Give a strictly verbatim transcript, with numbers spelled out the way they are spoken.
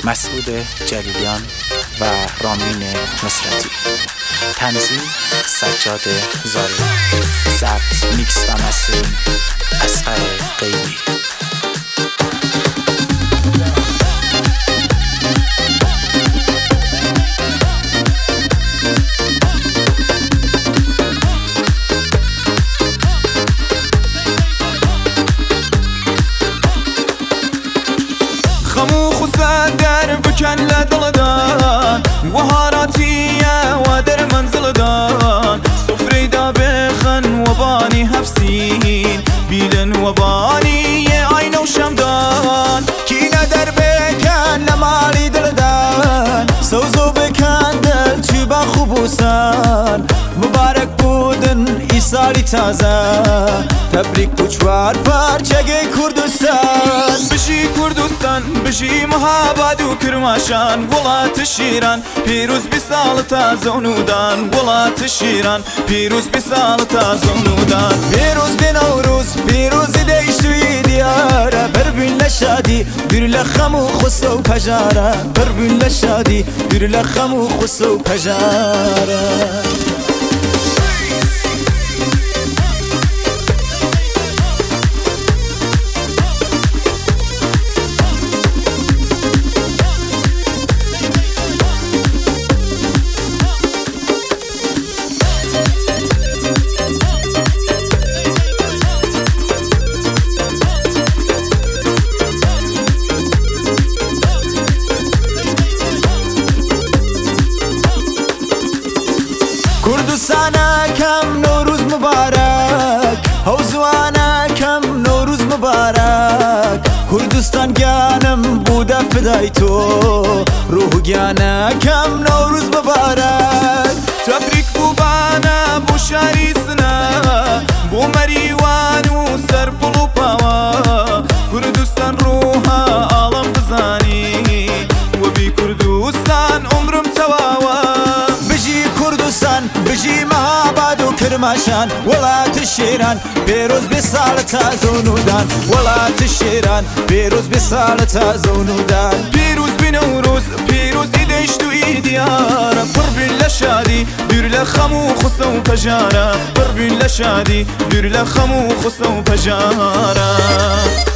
مسعود جلیلیان و رامین نصرتی. تنظیم سجاد زاری. ضبط، میکس و مسترینگ اصغر غیبی. خمو خساد در بکن لدلدان وهاراتية ودر منزلدان صفري دا بخن وباني هفسين بيلن وباني عين وشمدان كينا در بكن لمالي دلدان سوزو بكن دل چوبا خبوسان مبارك بودن ایسالی تازه تبریک بچوار پارچگه کردستان بشی کردستان بشی مهاباد و کرماشان وڵات شیران پیروز بی ساڵ تازە و نودان وڵات شیران پیروز بی ساڵ تازە و نودان پیروز بی نوروز پیروزی دیشتوی دیاره بربین لشادی دور لخم و خسته و پجاره بربین لشادی دور لخم و خسته و پجاره كردستانا كم نوروز مبارك هوزوانا كم نوروز مبارك كردستان جانم بودا فدای تو روح جانا كم نوروز مبارك تبریک بو بانا بو شاری سنا بو مریوان و سرپل و پاوا کردستان روحا عالم بزانی و بی کردستان عمرم تواوا كردستان بجي مهاباد و کرماشان ولات الشيران بيروز بسالة تازونودان ولات الشيران بيروز بسالة تازونودان بيروز بنوروز بيروز إيديشتو إيديارا قربين لشادي دور لخمو خصو بجارا قربين لشادي دور لخمو خصو بجارا